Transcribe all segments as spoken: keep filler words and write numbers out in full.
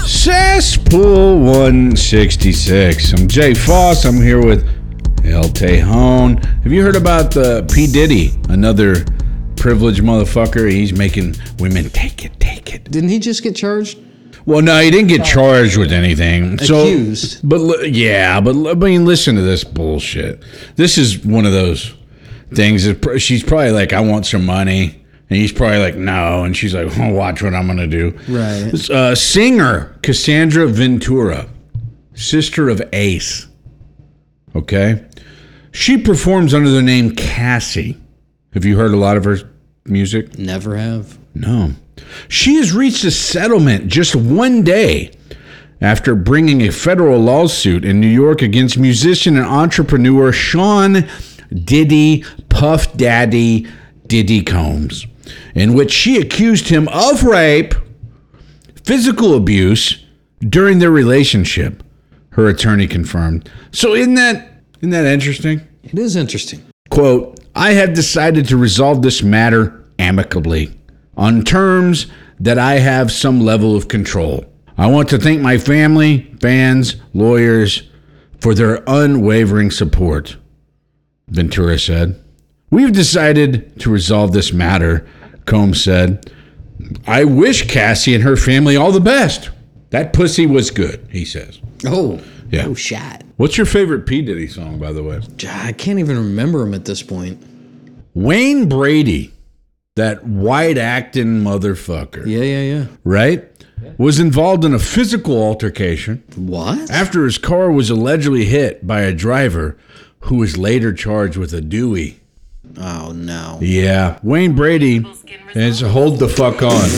Cesspool one sixty-six. I'm Jay Foss. I'm here with El Tejon. Have you heard about the P. Diddy? Another privileged motherfucker. He's making women take it, take it. Didn't he just get charged? Well, no, he didn't get charged with anything. So, accused. But yeah, but I mean, listen to this bullshit. This is one of those things that she's probably like, I want some money. And he's probably like, no. And she's like, oh, watch what I'm going to do. Right. Uh, singer Cassandra Ventura, sister of Ace. Okay. She performs under the name Cassie. Have you heard a lot of her music? Never have. No. She has reached a settlement just one day after bringing a federal lawsuit in New York against musician and entrepreneur Sean Diddy Puff Daddy Diddy Combs, in which she accused him of rape, physical abuse during their relationship, her attorney confirmed. So isn't that, isn't that interesting? It is interesting. Quote, I have decided to resolve this matter amicably on terms that I have some level of control. I want to thank my family, fans, lawyers for their unwavering support, Ventura said. We've decided to resolve this matter, Combs said. I wish Cassie and her family all the best. That pussy was good, he says. Oh, yeah. Oh, shot. What's your favorite P. Diddy song, by the way? I can't even remember him at this point. Wayne Brady, that white acting motherfucker. Yeah, yeah, yeah. Right? Yeah. Was involved in a physical altercation. What? After his car was allegedly hit by a driver who was later charged with a Dewey. Oh, no. Yeah. Wayne Brady is hold the fuck on.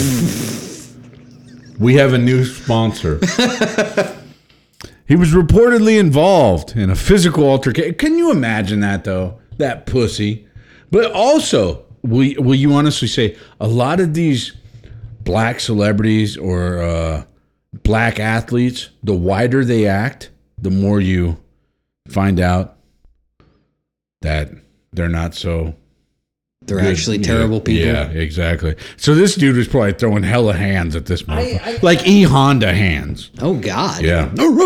We have a new sponsor. He was reportedly involved in a physical altercation. Can you imagine that, though? That pussy. But also, will, will you honestly say, a lot of these black celebrities or uh, black athletes, the wider they act, the more you find out that they're not so They're good. actually terrible yeah, people. Yeah, exactly. So this dude was probably throwing hella hands at this motherfucker. Like E Honda hands. Oh, God. Yeah.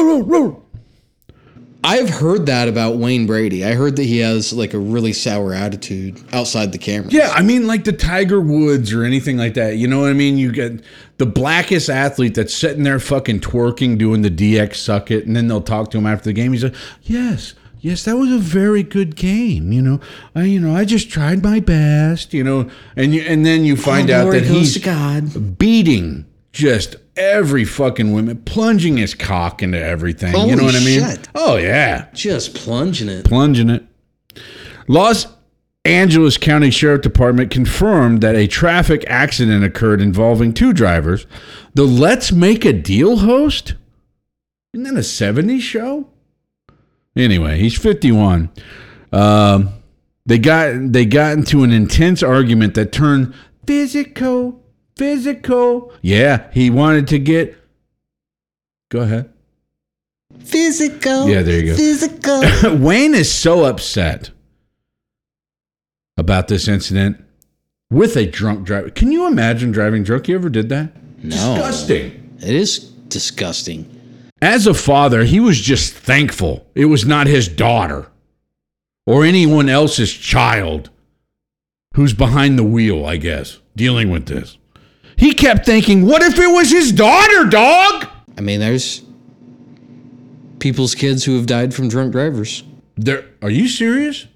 I've heard that about Wayne Brady. I heard that he has like a really sour attitude outside the camera. Yeah, I mean like the Tiger Woods or anything like that. You know what I mean? You get the blackest athlete that's sitting there fucking twerking, doing the D X suck it, and then they'll talk to him after the game. He's like, yes. Yes, that was a very good game. You know, I you know I just tried my best. You know, and you and then you find oh, out Lord that goes he's to God. beating just every fucking woman, plunging his cock into everything. Holy you know what I mean? shit. Oh yeah, just plunging it, plunging it. Los Angeles County Sheriff Department confirmed that a traffic accident occurred involving two drivers. The Let's Make a Deal host? Isn't that a seventies show? Anyway, he's fifty-one. Um, they got they got into an intense argument that turned physical, physical. Yeah, he wanted to get. Go ahead. Physical. Yeah, there you go. Physical. Wayne is so upset about this incident with a drunk driver. Can you imagine driving drunk? You ever did that? No. Disgusting. It is disgusting. As a father, he was just thankful it was not his daughter or anyone else's child who's behind the wheel, I guess, dealing with this. He kept thinking, what if it was his daughter, dog? I mean, there's people's kids who have died from drunk drivers. There, are you serious?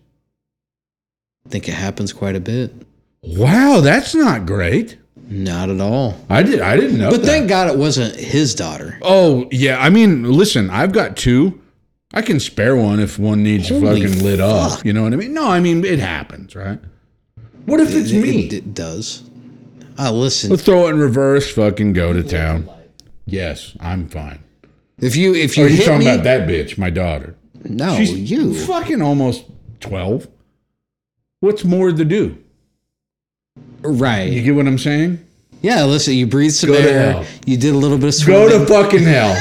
I think it happens quite a bit. Wow, that's not great. Not at all. I did. I didn't know. But that. thank God it wasn't his daughter. Oh yeah. I mean, listen. I've got two. I can spare one if one needs Holy fucking lit fuck. up. You know what I mean? No, I mean it happens, right? What if it's it, me? It, it does. Ah, listen. Let's throw it in reverse. Fucking go to town. Yes, I'm fine. If you if you Are you hit talking me, about that bitch, my daughter? No, She's you. fucking almost twelve. What's more to do? Right. You get what I'm saying? Yeah, listen, you breathed some Go to air. hell. You did a little bit of Go swimming. to fucking hell.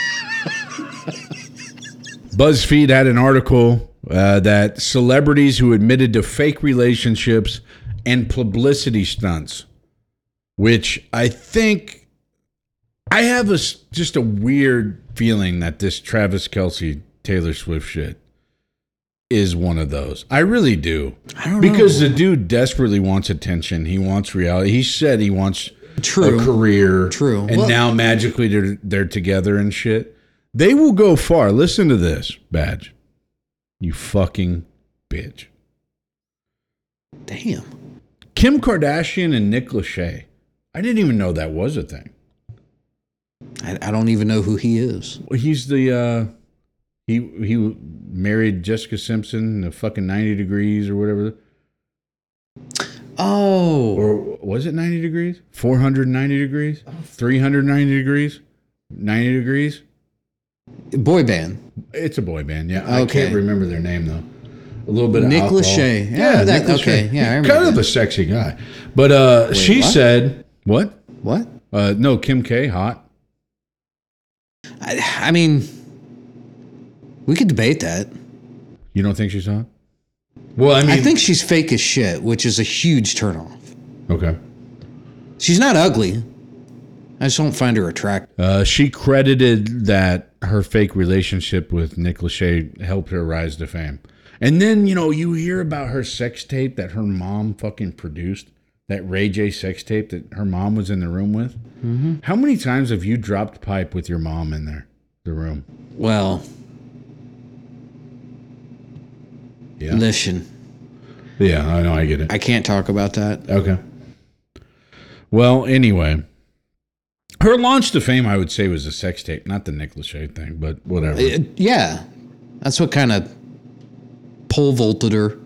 BuzzFeed had an article uh, that celebrities who admitted to fake relationships and publicity stunts, which I think I have a s- just a weird feeling that this Travis Kelce Taylor Swift shit is one of those. I really do. I don't because know. the dude desperately wants attention. He wants reality. He said he wants True. a career. True. And Well- now magically they're, they're together and shit. They will go far. Listen to this, Badge. You fucking bitch. Damn. Kim Kardashian and Nick Lachey. I didn't even know that was a thing. I, I don't even know who he is. Well, he's the uh, he he married Jessica Simpson in the fucking ninety degrees or whatever, Oh. or was it ninety degrees? Four hundred ninety degrees? Three hundred ninety degrees? Ninety degrees? Boy band. It's a boy band. Yeah, I Okay. can't remember their name though. A little bit of Nick alcohol. Lachey. Yeah, Yeah, that- Nick okay. Lachey. Yeah, I He's remember kind of that. a sexy guy, but uh, she what? said what? What? Uh, no, Kim K, hot. I, I mean, we could debate that. You don't think she's hot? Well, I mean, I think she's fake as shit, which is a huge turnoff. okay. She's not ugly. I just don't find her attractive. Uh, she credited that her fake relationship with Nick Lachey helped her rise to fame. And then, you know, you hear about her sex tape that her mom fucking produced, that Ray J sex tape that her mom was in the room with. Mm-hmm. How many times have you dropped pipe with your mom in there, the room? Well, Yeah. listen, Yeah, I know, I get it. I can't talk about that. Okay. Well, anyway, her launch to fame, I would say, was a sex tape, not the Nick Lachey thing, but whatever. Uh, yeah, that's what kind of pole vaulted her.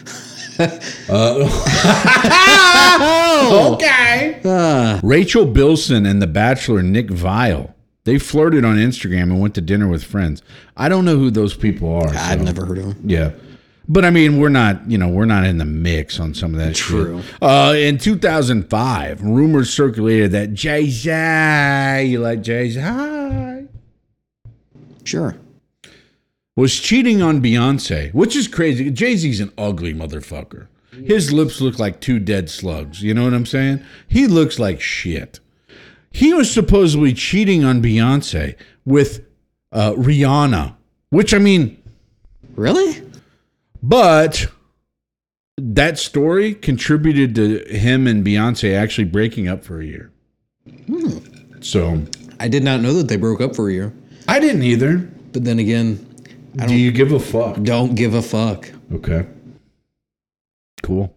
Okay. Uh, Rachel Bilson and The Bachelor Nick Vile. They flirted on Instagram and went to dinner with friends. I don't know who those people are. I've so- never heard of her. Yeah. But I mean, we're not, you know, we're not in the mix on some of that True. shit. Uh, in two thousand five, rumors circulated that Jay-Z, you like Jay-Z, hi, Sure. was cheating on Beyonce, which is crazy. Jay-Z's an ugly motherfucker. His lips look like two dead slugs. You know what I'm saying? He looks like shit. He was supposedly cheating on Beyonce with uh, Rihanna, which I mean, Really? but that story contributed to him and Beyonce actually breaking up for a year. Hmm. So I did not know that they broke up for a year. I didn't either. But then again, I Do you give a fuck? don't give a fuck. Okay. Cool.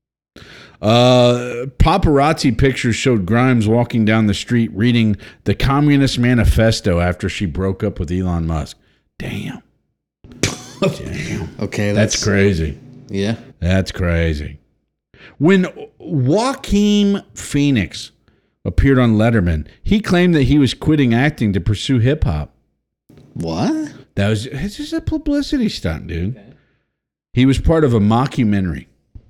Uh, paparazzi pictures showed Grimes walking down the street reading the Communist Manifesto after she broke up with Elon Musk. Damn. Damn. Okay, That's that's, crazy. yeah. That's crazy. When Joaquin Phoenix appeared on Letterman, he claimed that he was quitting acting to pursue hip hop. What? That was it's just a publicity stunt, dude. Okay. He was part of a mockumentary.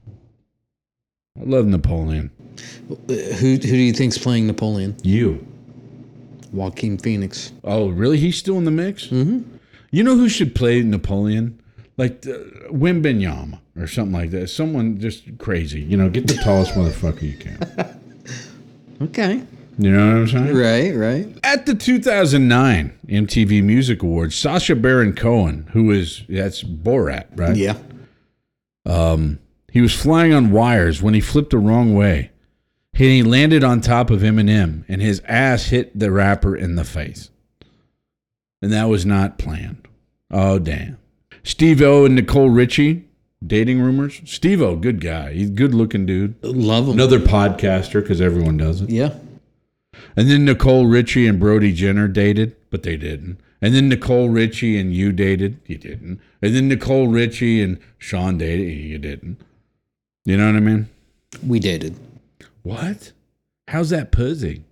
I love Napoleon. Who who do you think's playing Napoleon? You. Joaquin Phoenix. Oh, really? He's still in the mix? Mm-hmm. You know who should play Napoleon? Like uh, Wimbenyama or something like that. Someone just crazy. You know, get the tallest motherfucker you can. Okay. You know what I'm saying? Right, right. At the two thousand nine M T V Music Awards, Sacha Baron Cohen, who is, that's Borat, right? Yeah. Um, he was flying on wires when he flipped the wrong way. And he landed on top of Eminem, and his ass hit the rapper in the face. And that was not planned. Oh, damn. Steve-O and Nicole Richie, dating rumors. Steve-O, good guy. He's a good-looking dude. Love him. Another podcaster, because everyone does it. Yeah. And then Nicole Richie and Brody Jenner dated, but they didn't. And then Nicole Richie and you dated, you didn't. And then Nicole Richie and Sean dated, you didn't. You know what I mean? We dated. What? How's that pussy?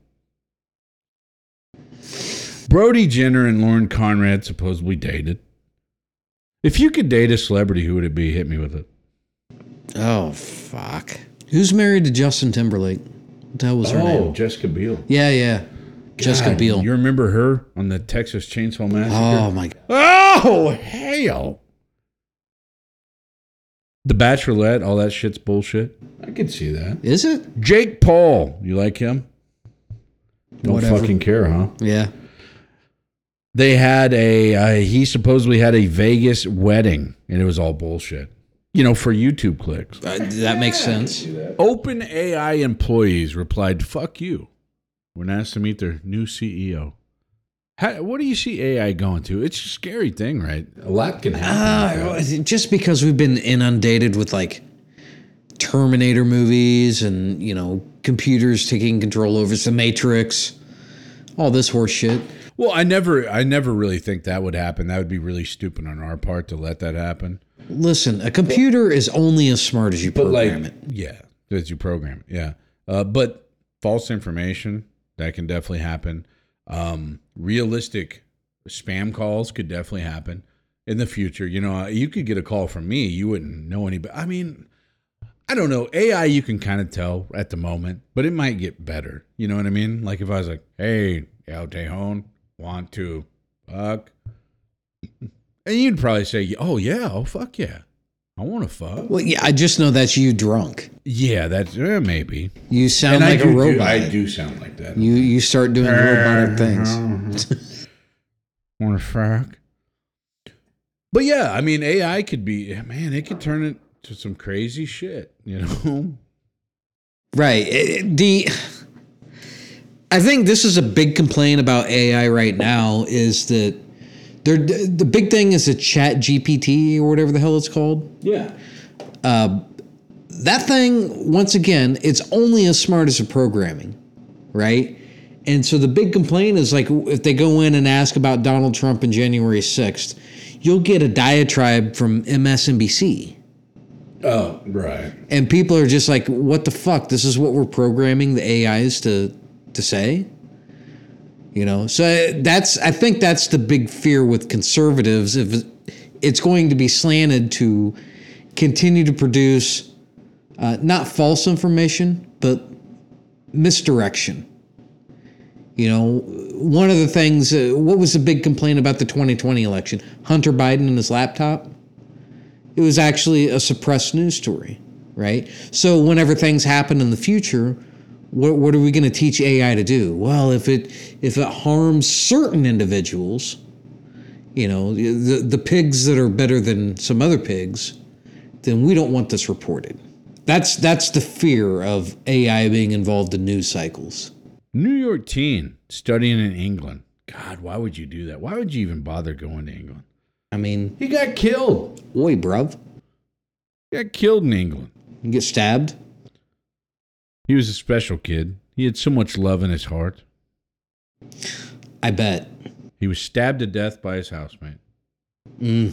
Brody Jenner and Lauren Conrad supposedly dated. If you could date a celebrity, who would it be? Hit me with it. Oh, fuck. Who's married to Justin Timberlake? What the hell was her Oh, name? Jessica Biel. Yeah, yeah. Jessica God, Biel. You remember her on the Texas Chainsaw Massacre? Oh, my God. Oh, hell. The Bachelorette, all that shit's bullshit. I could see that. Is it? Jake Paul. You like him? Don't Whatever. fucking care, huh? Yeah. They had a, uh, he supposedly had a Vegas wedding, and it was all bullshit. You know, for YouTube clicks. Uh, that makes sense. Open A I employees replied, fuck you, when asked to meet their new C E O. How, what do you see A I going to? It's a scary thing, right? A lot can happen. Uh, just because we've been inundated with like Terminator movies and, you know, computers taking control over the Matrix, all this horse shit. Well, I never, I never really think that would happen. That would be really stupid on our part to let that happen. Listen, a computer but, is only as smart as you program like, it. Yeah, as you program it, yeah. Uh, but false information, that can definitely happen. Um, realistic spam calls could definitely happen in the future. You know, you could get a call from me. You wouldn't know anybody. I mean, I don't know. A I, you can kind of tell at the moment, but it might get better. You know what I mean? Like if I was like, hey, El Tejon, want to fuck? And you'd probably say, oh, yeah, oh, fuck yeah. I want to fuck. Well, yeah, I just know that's you drunk. Yeah, that's uh, maybe. You sound and like I do, a robot. Do, I do sound like that. You you start doing robotic things. Want to fuck? But yeah, I mean, A I could be, man, it could turn into some crazy shit, you know? Right. It, the... I think this is a big complaint about A I right now is that they're, the big thing is a Chat G P T or whatever the hell it's called. Yeah. Uh, that thing, once again, it's only as smart as the programming, right? And so the big complaint is like if they go in and ask about Donald Trump on January sixth, you'll get a diatribe from M S N B C. Oh, right. And people are just like, what the fuck? This is what we're programming the A Is to to say? You know, so that's, I think that's the big fear with conservatives. If it's going to be slanted to continue to produce uh, not false information, but misdirection. You know, one of the things, uh, what was the big complaint about the twenty twenty election? Hunter Biden and his laptop? It was actually a suppressed news story, right? So whenever things happen in the future, What, what are we going to teach A I to do? Well, if it if it harms certain individuals, you know, the the pigs that are better than some other pigs, then we don't want this reported. That's that's the fear of A I being involved in news cycles. New York teen studying in England. God, why would you do that? Why would you even bother going to England? I mean, he got killed. Oi, bruv. He got killed in England. You get stabbed. He was a special kid. He had so much love in his heart. I bet. He was stabbed to death by his housemate. Mm.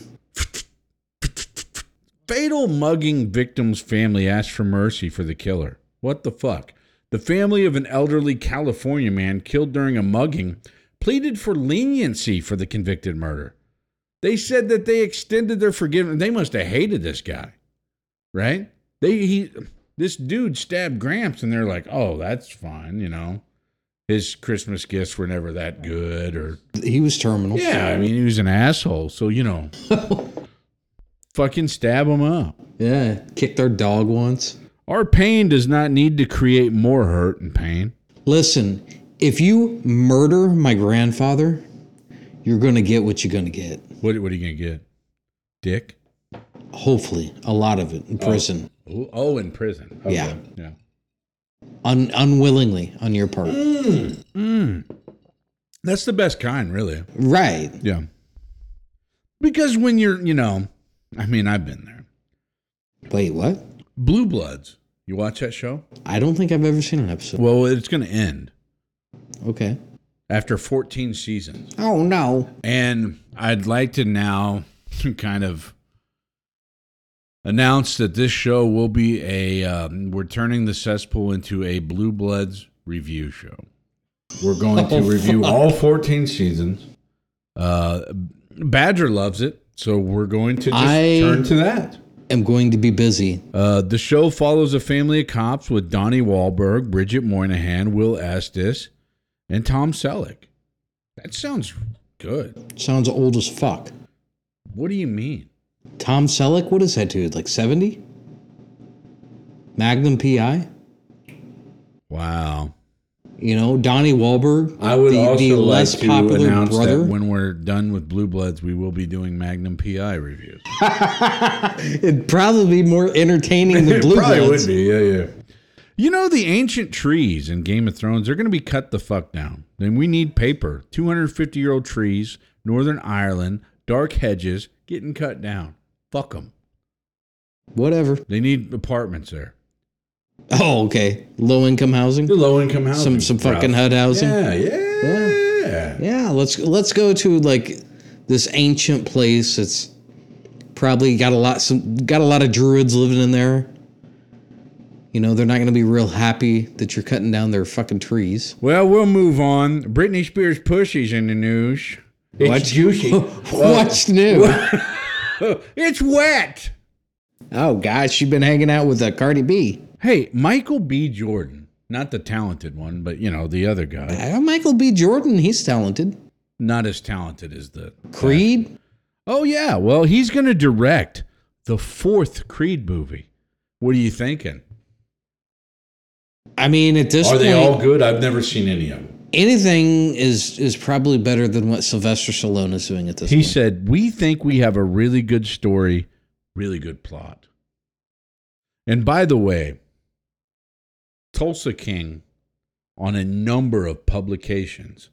Fatal mugging victim's family asked for mercy for the killer. What the fuck? The family of an elderly California man killed during a mugging pleaded for leniency for the convicted murder. They said that they extended their forgiveness. They must have hated this guy, right? They he. This dude stabbed Gramps, and they're like, oh, that's fine, you know. His Christmas gifts were never that good. Or he was terminal. Yeah, I mean, he was an asshole, so, you know. Fucking stab him up. Yeah, kicked our dog once. Our pain does not need to create more hurt and pain. Listen, if you murder my grandfather, you're going to get what you're going to get. What, what are you going to get? Dick? Hopefully, a lot of it in prison. Oh, oh in prison. Okay. Yeah. Yeah. Un- unwillingly on your part. Mm, mm. That's the best kind, really. Right. Yeah. Because when you're, you know, I mean, I've been there. Wait, what? Blue Bloods. You watch that show? I don't think I've ever seen an episode. Well, it's going to end. Okay. After fourteen seasons. Oh, no. And I'd like to now kind of announce that this show will be a, um, we're turning the cesspool into a Blue Bloods review show. We're going to review all fourteen seasons. Uh, Badger loves it, so we're going to just I turn to that. am going to be busy. Uh, the show follows a family of cops with Donnie Wahlberg, Bridget Moynihan, Will Estes, and Tom Selleck. That sounds good. Sounds old as fuck. What do you mean? Tom Selleck, what is that dude? Like seventy? Magnum P I? Wow. You know, Donnie Wahlberg. I would the, also the like less to popular announce brother. that when we're done with Blue Bloods, we will be doing Magnum P I reviews. It'd probably be more entertaining than Blue It probably Bloods. would be, yeah, yeah. You know, the ancient trees in Game of Thrones, they're going to be cut the fuck down. Then we need paper. two hundred fifty year old trees, Northern Ireland, dark hedges, getting cut down. Fuck them. Whatever. They need apartments there. Oh, okay. Low income housing. The low income housing. Some some fucking H U D housing. Yeah, yeah, yeah. Yeah, let's let's go to like this ancient place. It's probably got a lot some got a lot of druids living in there. You know, they're not going to be real happy that you're cutting down their fucking trees. Well, we'll move on. Britney Spears' pussy's in the news. It's What's juicy. What's new? It's wet. Oh gosh, she's been hanging out with uh, Cardi B. Hey, Michael B. Jordan, not the talented one, but you know the other guy. Uh, Michael B. Jordan, he's talented. Not as talented as the Creed. Oh yeah, well he's going to direct the fourth Creed movie. What are you thinking? I mean, at this Are point, they all good? I've never seen any of them. anything is is probably better than what Sylvester Stallone is doing at this He point. said, "We think we have a really good story, really good plot." And by the way, Tulsa King, on a number of publications,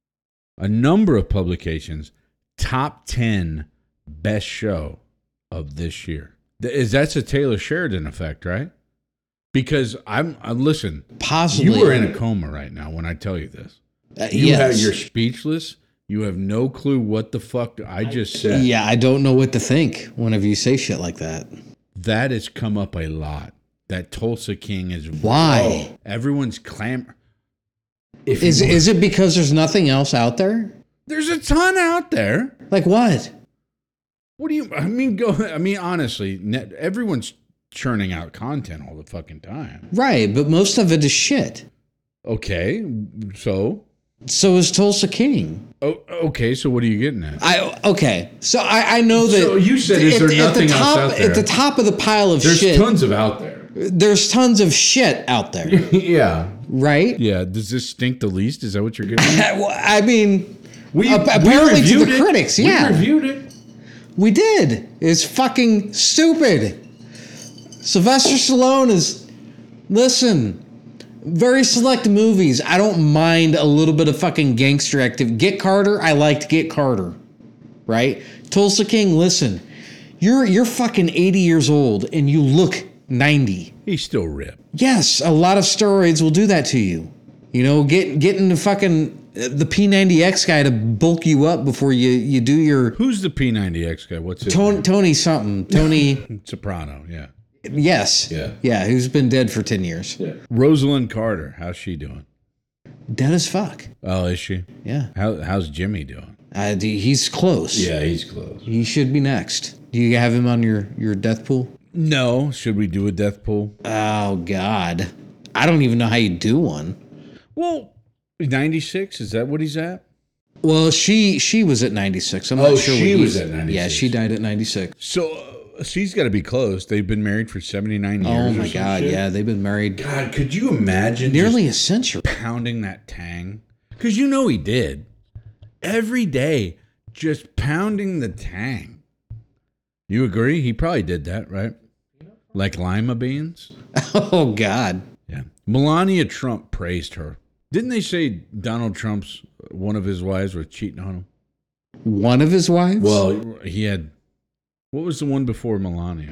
a number of publications, top ten best show of this year. Is that's a Taylor Sheridan effect, right? Because I'm, I listen. Possibly. You are in a coma right now when I tell you this. Uh, You yes. have, you're speechless. You have no clue what the fuck I just said. Yeah, I don't know what to think whenever you say shit like that. That has come up a lot. That Tulsa King is Why? Oh, everyone's clamor. Is is it because there's nothing else out there? There's a ton out there. Like what? What do you? I mean, go. I mean, honestly, net, everyone's churning out content all the fucking time. Right, but most of it is shit. Okay, so. So is Tulsa King. Oh, okay. So what are you getting at? I okay. So I, I know that. So you said, is at, there at nothing the top, else out there? At the top of the pile of There's shit, tons of out there. there's tons of shit out there, Yeah. right? Yeah. Does this stink the least? Is that what you're getting at? Well, I mean, We, ap- we apparently to reviewed the it. critics, yeah, We reviewed it. we did. It's fucking stupid. Sylvester Stallone is, listen, very select movies. I don't mind a little bit of fucking gangster activity. Get Carter, I liked Get Carter, right? Tulsa King, listen, you're you're fucking eighty years old and you look ninety. He's still ripped. Yes, a lot of steroids will do that to you. You know, get getting the fucking the P ninety X guy to bulk you up before you you do your Who's the P ninety X guy? What's his Tony, name? Tony something. Tony, Soprano, yeah. yes. Yeah. Yeah, who's been dead for ten years. yeah. Rosalind Carter, how's she doing? Dead as fuck. Oh, is she? Yeah. How, how's Jimmy doing? Uh, d- he's close. he's close. He should be next. Do you have him on your, your death pool? No. Should we do a death pool? Oh, God. I don't even know how you do one. Well, ninety-six, is that what he's at? Well, she she was at ninety-six. I'm Oh, not sure. she what was he's- at ninety-six. Yeah, she died at ninety-six. So uh, she's got to be close. They've been married for seventy-nine years. Oh, or my some God. shit. Yeah, they've been married God, could you imagine nearly a century. just pounding that tang? Because you know he did. Every day, just pounding the tang. You agree? He probably did that, right? Like lima beans? Oh, God. Yeah. Melania Trump praised her. Didn't they say Donald Trump's, one of his wives was cheating on him? One of his wives? Well, he had, what was the one before Melania?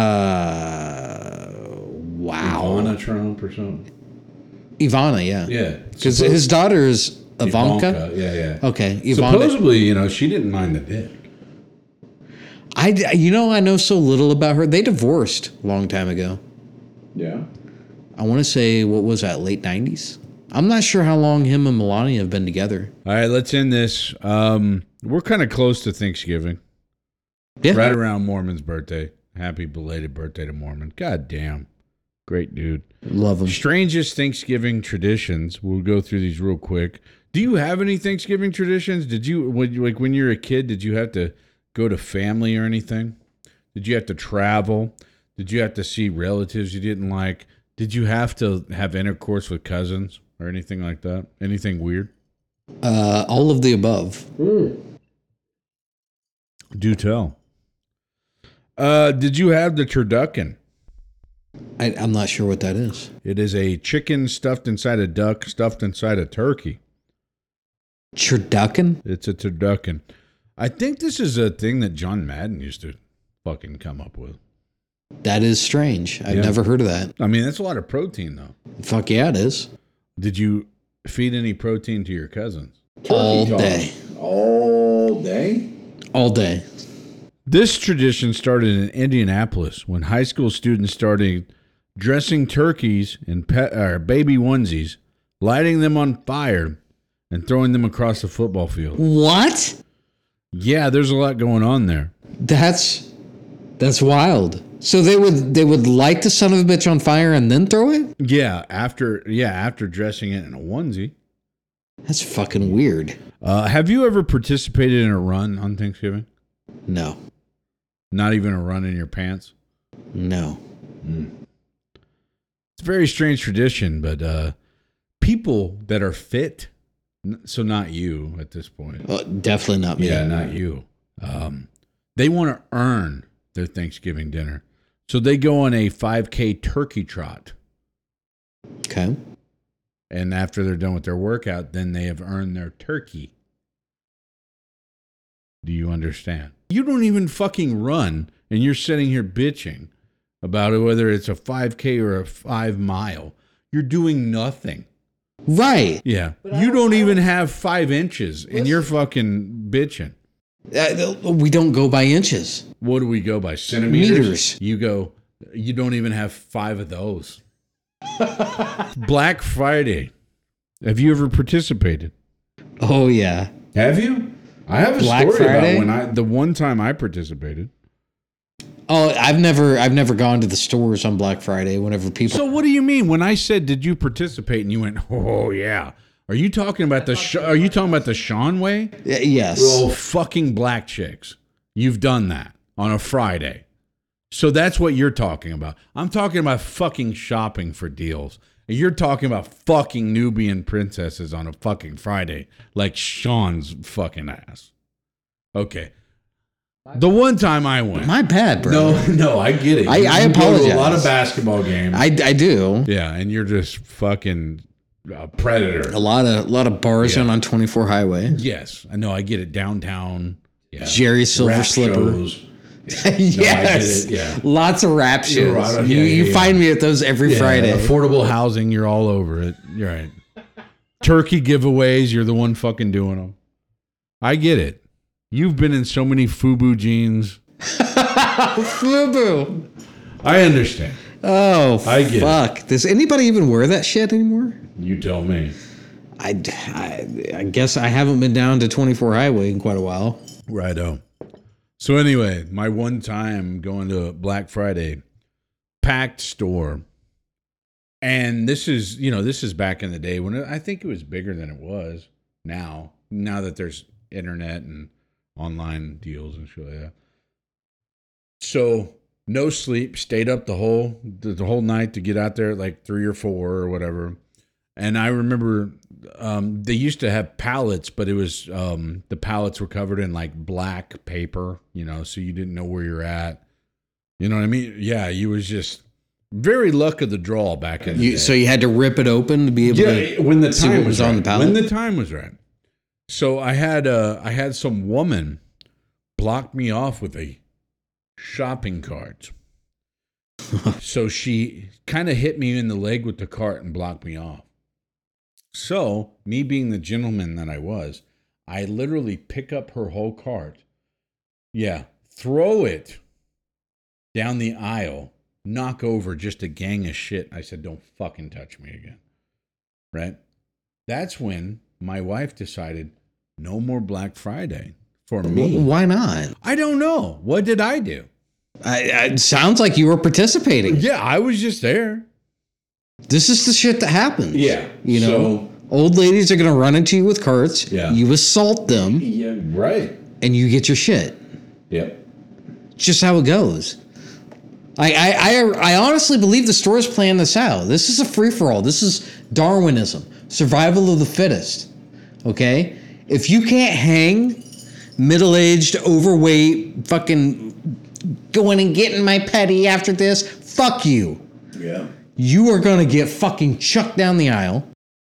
Uh, wow. Ivana Trump or something? Ivana, yeah. Yeah. Because his daughter is Ivanka. Ivanka, yeah, yeah. Okay, Ivana. Supposedly, you know, she didn't mind the dick. I, you know, I know so little about her. They divorced a long time ago. Yeah. I want to say, what was that, late nineties? I'm not sure how long him and Melania have been together. All right, let's end this. Um, we're kind of close to Thanksgiving. Yeah. Right around Mormon's birthday. Happy belated birthday to Mormon. God damn. Great dude. Love him. Strangest Thanksgiving traditions. We'll go through these real quick. Do you have any Thanksgiving traditions? Did you, when, like when you were a kid, did you have to go to family or anything? Did you have to travel? Did you have to see relatives you didn't like? Did you have to have intercourse with cousins? or anything like that? Anything weird? Uh, all of the above. Mm. Do tell. Uh, did you have the turducken? I, I'm not sure what that is. It is a chicken stuffed inside a duck, stuffed inside a turkey. Turducken? It's a turducken. I think this is a thing that John Madden used to fucking come up with. That is strange. I've Yeah. never heard of that. I mean, that's a lot of protein, though. Fuck yeah, it is. Did you feed any protein to your cousins? All day. All day? All day. This tradition started in Indianapolis when high school students started dressing turkeys in pet, or baby onesies, lighting them on fire, and throwing them across the football field. What? Yeah, there's a lot going on there. That's that's wild. So they would they would light the son of a bitch on fire and then throw it? Yeah, after yeah after dressing it in a onesie. That's fucking weird. Uh, have you ever participated in a run on Thanksgiving? No. Not even a run in your pants? No. Mm. It's a very strange tradition, but uh, people that are fit, so not you at this point. Well, definitely not me. Yeah, not you. Um, they want to earn their Thanksgiving dinner. So they go on a five K turkey trot. Okay. And after they're done with their workout, then they have earned their turkey. Do you understand? You don't even fucking run, and you're sitting here bitching about it, whether it's a five K or a five mile. You're doing nothing. Right. Yeah. You don't even have five inches, and you're fucking bitching. Uh, we don't go by inches. What do we go by? Centimeters? Meters. You go, you don't even have five of those. Black Friday. Have you ever participated? Oh, yeah. Have you? I have a Black story Friday? about when I, the one time I participated. Oh, I've never I've never gone to the stores on Black Friday whenever people So what do you mean when I said, did you participate? And you went, oh, yeah. Are you talking about the, Sh- are you talking about the Sean way? Y- yes. Oh, fucking black chicks. You've done that on a Friday. So that's what you're talking about. I'm talking about fucking shopping for deals. And you're talking about fucking Nubian princesses on a fucking Friday. Like Sean's fucking ass. Okay. The one time I went. My bad, bro. No, no, I get it. I- You- I you go to apologize. a lot of basketball games. I, I do. yeah, and you're just fucking a predator. A lot of a lot of bars Yeah. on on twenty-four Highway. Yes, I know. I get it. Downtown. Yeah. Jerry Silver Rap Slipper. shows. Yes. it, yeah. Lots of rap shows. right, you yeah, you yeah, find me at those every Yeah, Friday. affordable housing, you're all over it. You're right. Turkey giveaways, you're the one fucking doing them. I get it. You've been in so many FUBU jeans. Fubu. I understand. Oh, I get it. fuck. Does anybody even wear that shit anymore? You tell me. I, I, I guess I haven't been down to twenty-four Highway in quite a while. Righto. So anyway, my one time going to Black Friday, packed store. And this is, you know, this is back in the day when it, I think it was bigger than it was now. Now that there's internet and online deals and shit like that. So no sleep, stayed up the whole the, the whole night to get out there at like three or four or whatever. And I remember um, they used to have pallets, but it was um, the pallets were covered in like black paper, you know, so you didn't know where you're at. You know what I mean? Yeah, you was just very luck of the draw back in the You, day. so you had to rip it open to be able Yeah, to when the see time what was was on right. the pallet? When the time was right. So I had uh, I had some woman block me off with a shopping cart. So she kind of hit me in the leg with the cart and blocked me off. So, me being the gentleman that I was, I literally pick up her whole cart. Yeah, throw it down the aisle, knock over just a gang of shit. I said, don't fucking touch me again. Right? That's when my wife decided no more Black Friday for me. Why not? I don't know. What did I do? I, I, it sounds like you were participating. Yeah, I was just there. This is the shit that happens. Yeah. You know, So- old ladies are going to run into you with carts. Yeah. You assault them Yeah, right. and you get your shit. Yep. It's just how it goes. I, I, I, I honestly believe the stores plan this out. This is a free for all. This is Darwinism. Survival of the fittest. Okay? If you can't hang, middle-aged, overweight, fucking going and getting my petty after this, fuck you. Yeah. You are going to get fucking chucked down the aisle.